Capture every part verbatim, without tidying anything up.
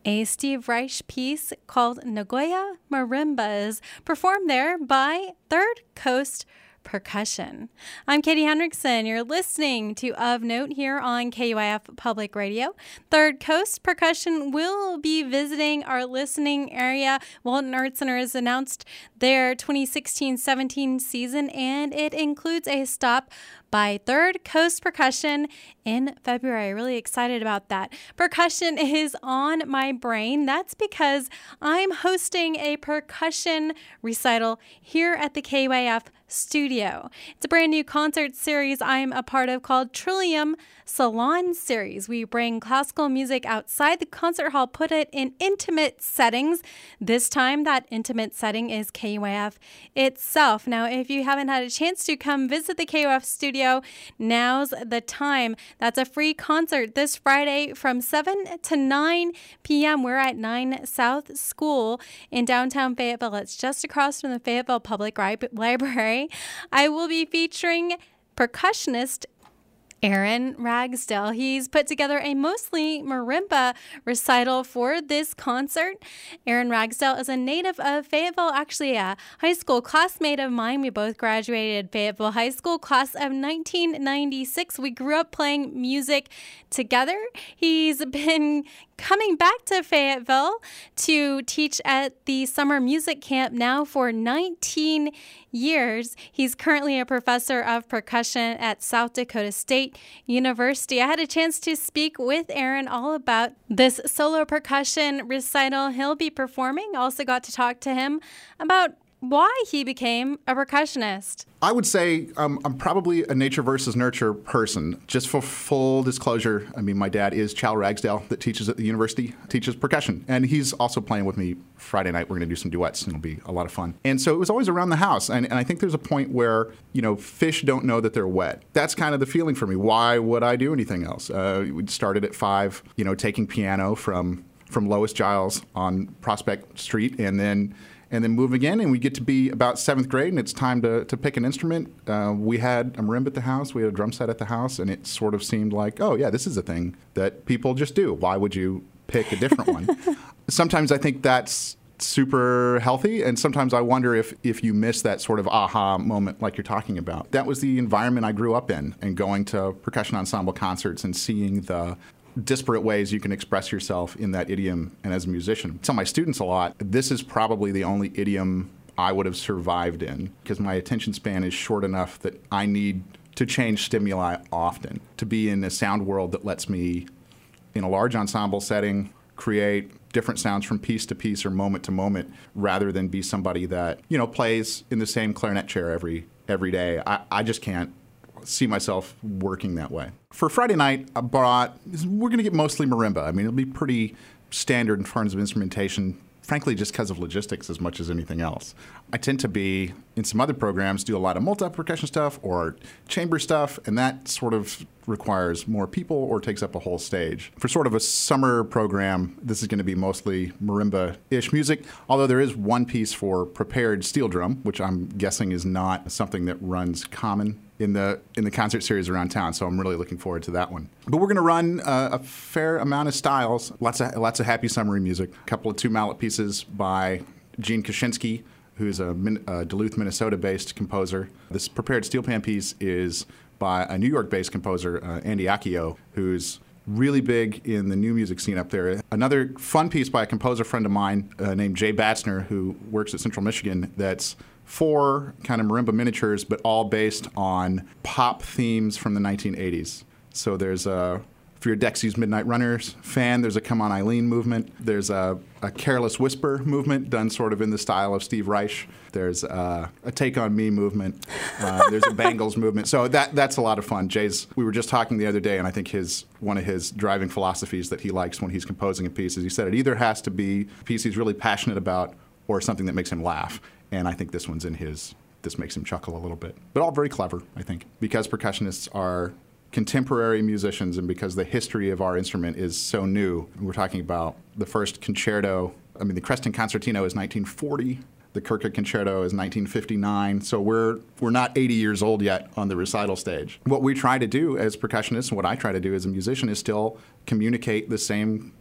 a Steve Reich piece called Nagoya Marimbas, performed there by Third Coast Percussion. I'm Katie Hendrickson. You're listening to Of Note here on K U I F Public Radio. Third Coast Percussion will be visiting our listening area. Walton Arts Center has announced their twenty sixteen seventeen season, and it includes a stop by Third Coast Percussion in February. Really excited about that. Percussion is on my brain. That's because I'm hosting a percussion recital here at the K U I F studio. It's a brand new concert series I'm a part of called Trillium Salon Series. We bring classical music outside the concert hall, put it in intimate settings. This time, that intimate setting is K U I F itself. Now, if you haven't had a chance to come visit the K U I F studio, now's the time. That's a free concert this Friday from seven to nine p.m. We're at nine South School in downtown Fayetteville. It's just across from the Fayetteville Public Library. I will be featuring percussionist Aaron Ragsdale. He's put together a mostly marimba recital for this concert. Aaron Ragsdale is a native of Fayetteville, actually a high school classmate of mine. We both graduated Fayetteville High School, class of nineteen ninety-six. We grew up playing music together. He's been coming back to Fayetteville to teach at the summer music camp now for nineteen years. He's currently a professor of percussion at South Dakota State University. I had a chance to speak with Aaron all about this solo percussion recital he'll be performing. Also got to talk to him about why he became a percussionist. I would say um, I'm probably a nature versus nurture person. Just for full disclosure, I mean, my dad is Chal Ragsdale that teaches at the university, teaches percussion. And he's also playing with me Friday night. We're going to do some duets, and it'll be a lot of fun. And so it was always around the house. And, and I think there's a point where, you know, fish don't know that they're wet. That's kind of the feeling for me. Why would I do anything else? Uh, we started at five, you know, taking piano from, from Lois Giles on Prospect Street, and then and then moving in, and we get to be about seventh grade, and it's time to, to pick an instrument. Uh, we had a marimba at the house. We had a drum set at the house, and it sort of seemed like, oh, yeah, this is a thing that people just do. Why would you pick a different one? Sometimes I think that's super healthy, and sometimes I wonder if, if you miss that sort of aha moment like you're talking about. That was the environment I grew up in, and going to percussion ensemble concerts and seeing the disparate ways you can express yourself in that idiom and as a musician. I tell my students a lot, this is probably the only idiom I would have survived in, because my attention span is short enough that I need to change stimuli often to be in a sound world that lets me, in a large ensemble setting, create different sounds from piece to piece or moment to moment, rather than be somebody that, you know, plays in the same clarinet chair every every day. I, I just can't see myself working that way. For Friday night, I brought, we're going to get mostly marimba. I mean, it'll be pretty standard in terms of instrumentation, frankly, just because of logistics as much as anything else. I tend to be, in some other programs, do a lot of multi-percussion stuff or chamber stuff, and that sort of requires more people or takes up a whole stage. For sort of a summer program, this is going to be mostly marimba-ish music, although there is one piece for prepared steel drum, which I'm guessing is not something that runs common in the in the concert series around town, so I'm really looking forward to that one. But we're going to run uh, a fair amount of styles, lots of lots of happy summery music, a couple of two-mallet pieces by Gene Kaczynski, who's a, Min- a Duluth, Minnesota-based composer. This prepared steel pan piece is by a New York-based composer, uh, Andy Accio, who's really big in the new music scene up there. Another fun piece by a composer friend of mine uh, named Jay Batzner, who works at Central Michigan, that's four kind of marimba miniatures, but all based on pop themes from the nineteen eighties. So there's a, if you're a Dexys Midnight Runners fan, there's a Come On Eileen movement. There's a, a Careless Whisper movement done sort of in the style of Steve Reich. There's a, a Take On Me movement. Uh, there's a Bangles movement. So that that's a lot of fun. Jay's, we were just talking the other day, and I think his one of his driving philosophies that he likes when he's composing a piece is he said it either has to be a piece he's really passionate about or something that makes him laugh. And I think this one's in his, this makes him chuckle a little bit. But all very clever, I think, because percussionists are contemporary musicians and because the history of our instrument is so new. We're talking about the first concerto. I mean, the Creston Concertino is nineteen forty. The Kirka Concerto is nineteen fifty-nine. So we're we're not eighty years old yet on the recital stage. What we try to do as percussionists, and what I try to do as a musician, is still communicate the same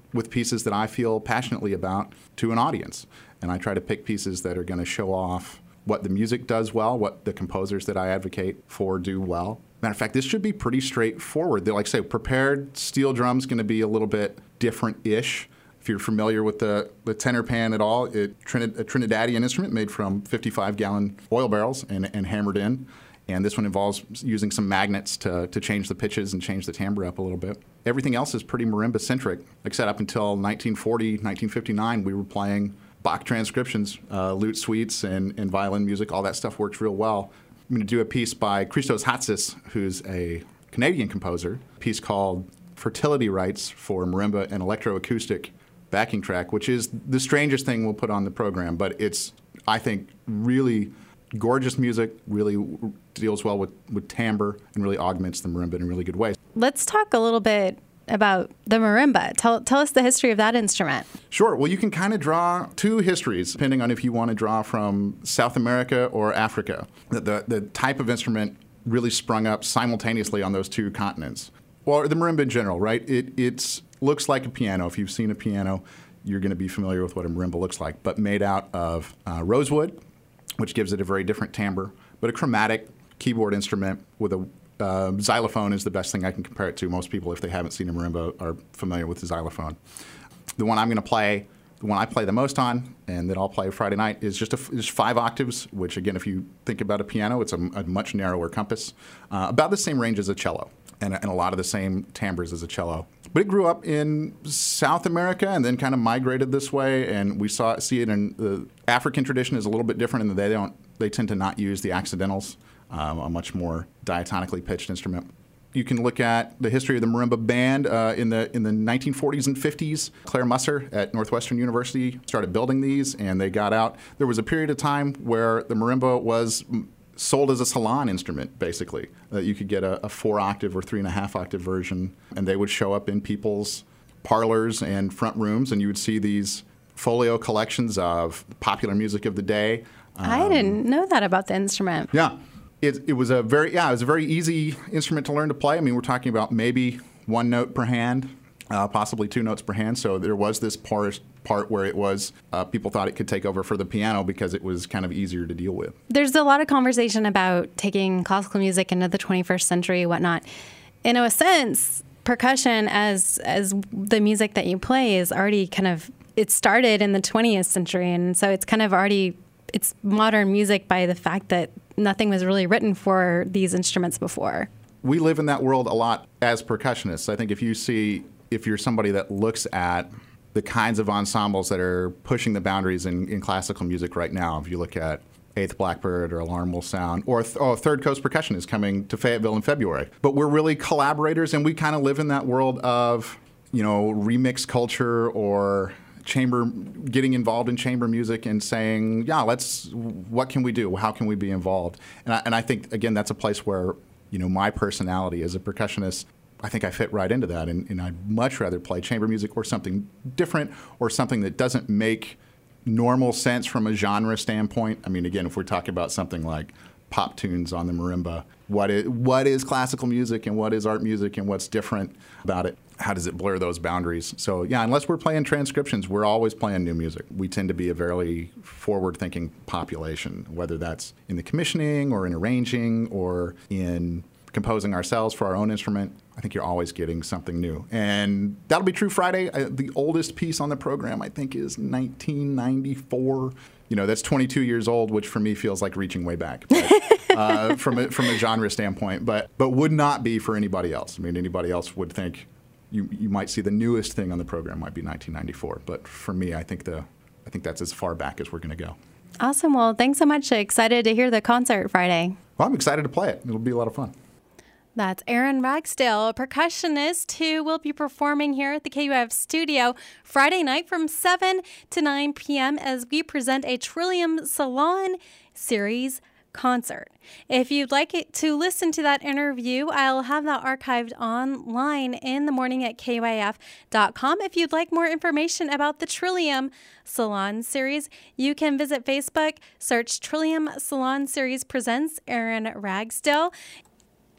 with pieces that I feel passionately about to an audience. And I try to pick pieces that are going to show off what the music does well, what the composers that I advocate for do well. Matter of fact, this should be pretty straightforward. They're like, say, prepared steel drum's going to be a little bit different-ish. If you're familiar with the, the tenor pan at all, it, Trinid- a Trinidadian instrument made from fifty-five gallon oil barrels and, and hammered in. And this one involves using some magnets to, to change the pitches and change the timbre up a little bit. Everything else is pretty marimba-centric. Like I said, up until nineteen forty, nineteen fifty-nine, we were playing Bach transcriptions, uh, lute suites, and, and violin music. All that stuff works real well. I'm going to do a piece by Christos Hatsis, who's a Canadian composer, a piece called Fertility Rites for Marimba and Electroacoustic backing track, which is the strangest thing we'll put on the program, but it's, I think, really gorgeous music, really w- deals well with, with timbre, and really augments the marimba in a really good way. Let's talk a little bit about the marimba. Tell, tell us the history of that instrument. Sure. Well, you can kind of draw two histories, depending on if you want to draw from South America or Africa. The, the, the type of instrument really sprung up simultaneously on those two continents. Well, the marimba in general, right? It it's looks like a piano. If you've seen a piano, you're going to be familiar with what a marimba looks like, but made out of uh, rosewood, which gives it a very different timbre, but a chromatic keyboard instrument with a uh, xylophone is the best thing I can compare it to. Most people, if they haven't seen a marimba, are familiar with the xylophone. The one I'm going to play, the one I play the most on, and that I'll play Friday night, is just a, is five octaves, which, again, if you think about a piano, it's a, a much narrower compass, uh, about the same range as a cello, and, and a lot of the same timbres as a cello. But it grew up in South America and then kind of migrated this way, and we saw see it in the African tradition is a little bit different in that they don't they tend to not use the accidentals, um, a much more diatonically pitched instrument. You can look at the history of the marimba band uh, in the in the nineteen forties and fifties. Claire Musser at Northwestern University started building these, and they got out. There was a period of time where the marimba was sold as a salon instrument, basically. That you could get a, a four-octave or three-and-a-half-octave version, and they would show up in people's parlors and front rooms, and you would see these folio collections of popular music of the day. Um, I didn't know that about the instrument. Yeah. It, it was a very yeah, it was a very easy instrument to learn to play. I mean, we're talking about maybe one note per hand, uh, possibly two notes per hand. So there was this part part where it was uh, people thought it could take over for the piano because it was kind of easier to deal with. There's a lot of conversation about taking classical music into the twenty-first century, whatnot. In a sense, percussion as as the music that you play is already kind of it started in the twentieth century, and so it's kind of already it's modern music by the fact that nothing was really written for these instruments before. We live in that world a lot as percussionists. I think if you see, if you're somebody that looks at the kinds of ensembles that are pushing the boundaries in, in classical music right now, if you look at Eighth Blackbird or Alarm Will Sound, or th- oh, Third Coast Percussion is coming to Fayetteville in February. But we're really collaborators, and we kind of live in that world of, you know, remix culture or chamber, getting involved in chamber music and saying, yeah, let's, what can we do? How can we be involved? And I, and I think, again, that's a place where, you know, my personality as a percussionist, I think I fit right into that. And, and I'd much rather play chamber music or something different or something that doesn't make normal sense from a genre standpoint. I mean, again, if we're talking about something like pop tunes on the marimba, what is, what is classical music and what is art music and what's different about it? How does it blur those boundaries? So, yeah, unless we're playing transcriptions, we're always playing new music. We tend to be a very forward-thinking population, whether that's in the commissioning or in arranging or in composing ourselves for our own instrument. I think you're always getting something new. And that'll be true Friday. Uh, the oldest piece on the program, I think, is nineteen ninety-four. You know, that's twenty-two years old, which for me feels like reaching way back but, uh, from, a, from a genre standpoint, but, but would not be for anybody else. I mean, anybody else would think you, you might see the newest thing on the program might be nineteen ninety-four. But for me, I think the I think that's as far back as we're going to go. Awesome. Well, thanks so much. Excited to hear the concert Friday. Well, I'm excited to play it. It'll be a lot of fun. That's Aaron Ragsdale, a percussionist who will be performing here at the K U F studio Friday night from seven to nine p.m. as we present a Trillium Salon Series concert. If you'd like it to listen to that interview, I'll have that archived online in the morning at K U A F dot com. If you'd like more information about the Trillium Salon Series, you can visit Facebook, search Trillium Salon Series Presents Aaron Ragsdale.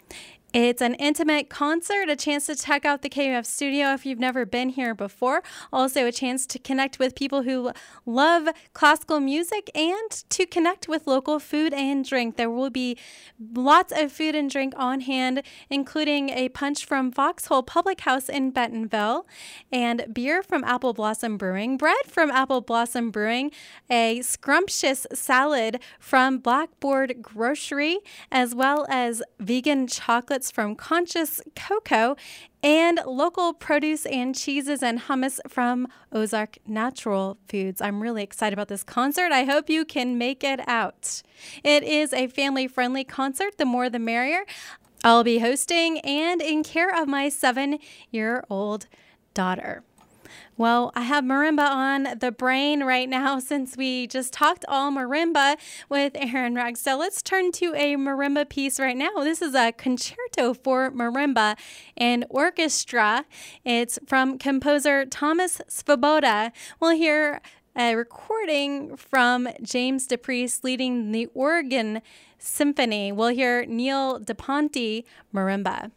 It's an intimate concert, a chance to check out the K U F studio if you've never been here before. Also, a chance to connect with people who love classical music and to connect with local food and drink. There will be lots of food and drink on hand, including a punch from Foxhole Public House in Bentonville, and beer from Apple Blossom Brewing, bread from Apple Blossom Brewing, a scrumptious salad from Blackboard Grocery, as well as vegan chocolates from Conscious Cocoa, and local produce and cheeses and hummus from Ozark Natural Foods. I'm really excited about this concert. I hope you can make it out. It is a family-friendly concert, the more the merrier. I'll be hosting and in care of my seven-year-old daughter. Well, I have marimba on the brain right now since we just talked all marimba with Aaron Ragsdale. Let's turn to a marimba piece right now. This is a concerto for marimba and orchestra. It's from composer Thomas Svoboda. We'll hear a recording from James DePriest leading the Oregon Symphony. We'll hear Neil DePonte marimba.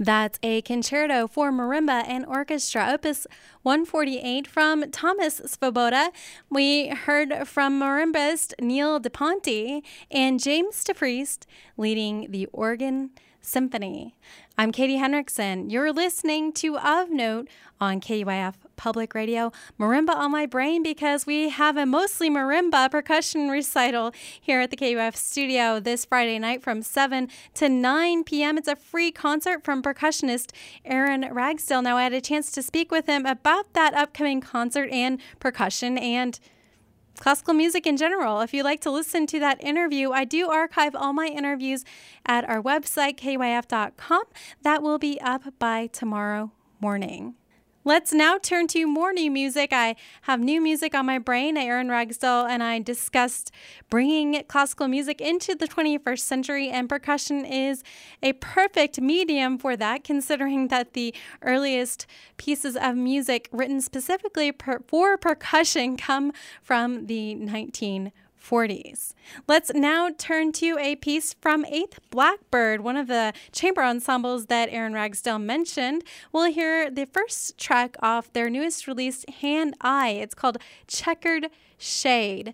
That's a concerto for marimba and orchestra, opus one forty-eight from Thomas Svoboda. We heard from marimbist Neil DePonte and James DePriest leading the organ symphony. I'm Katie Henriksen. You're listening to Of Note on K U A F Public Radio. Marimba on my brain because we have a mostly marimba percussion recital here at the K U A F studio this Friday night from seven to nine p.m. It's a free concert from percussionist Aaron Ragsdale. Now, I had a chance to speak with him about that upcoming concert and percussion and classical music in general. If you'd like to listen to that interview, I do archive all my interviews at our website, K U A F dot com. That will be up by tomorrow morning. Let's now turn to more new music. I have new music on my brain. Aaron Ragsdale and I discussed bringing classical music into the twenty-first century, and percussion is a perfect medium for that, considering that the earliest pieces of music written specifically per- for percussion come from the nineteen forties. Let's now turn to a piece from Eighth Blackbird, one of the chamber ensembles that Aaron Ragsdale mentioned. We'll hear the first track off their newest release, Hand Eye. It's called Checkered Shade.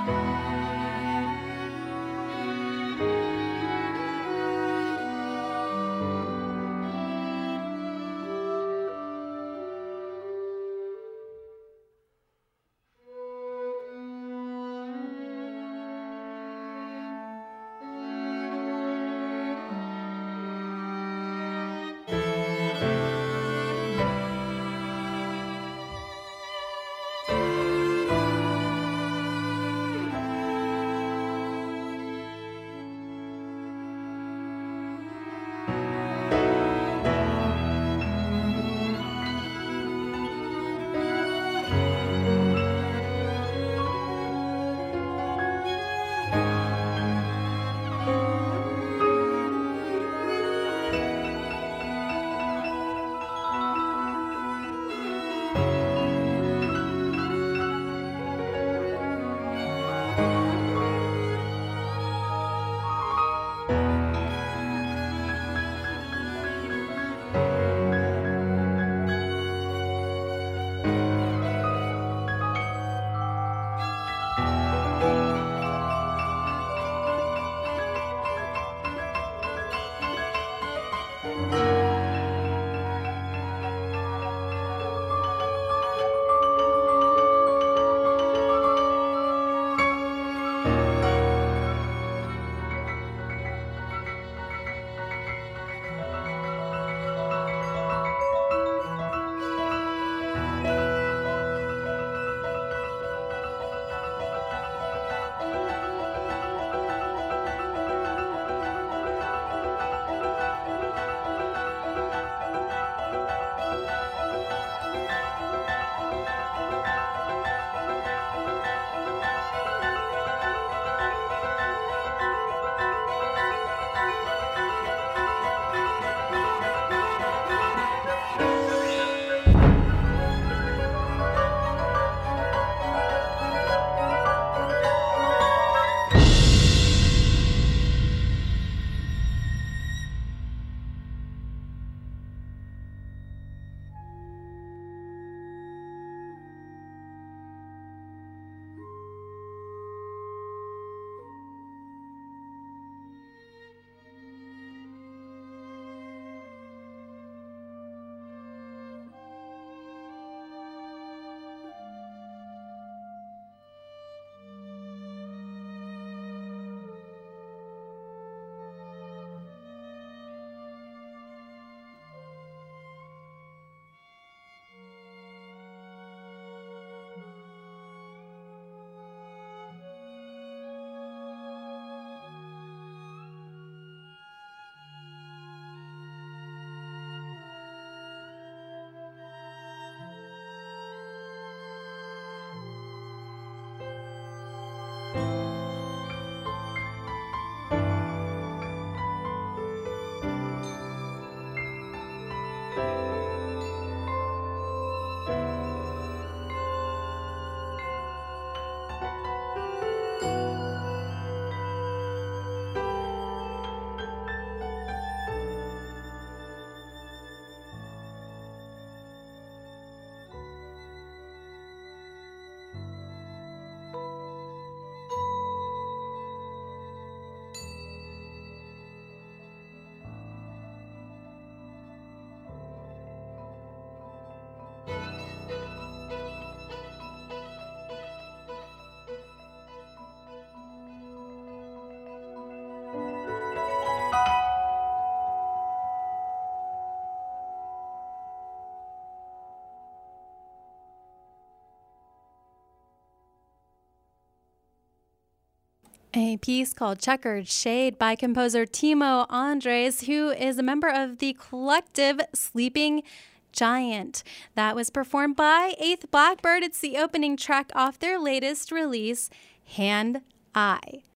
A piece called Checkered Shade by composer Timo Andres, who is a member of the collective Sleeping Giant. That was performed by Eighth Blackbird. It's the opening track off their latest release, Hand Eye.